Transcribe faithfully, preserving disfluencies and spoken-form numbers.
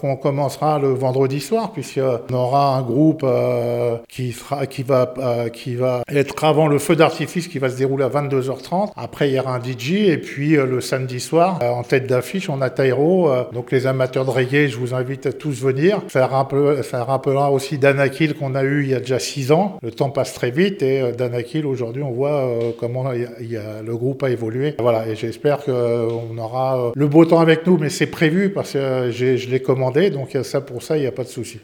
qu'on commencera le vendredi soir, puisqu'on aura un groupe euh, qui, sera, qui, va, euh, qui va être avant le feu d'artifice qui va se dérouler à vingt-deux heures trente. Après, il y aura un D J, et puis euh, le samedi soir, euh, en tête d'affiche, on a Tairo. Euh, donc les amateurs de reggae, je vous invite à tous venir. Faire un peu, ça rappellera aussi Danakil qu'on a eu il y a déjà six ans. Le temps passe très vite, et euh, Danakil, aujourd'hui, on voit euh, comment il y a, il y a, le groupe a évolué. Voilà, et j'espère qu'on aura euh, le beau temps avec nous, mais c'est prévu parce que euh, je l'ai commandé, donc ça, pour ça, il n'y a pas de souci.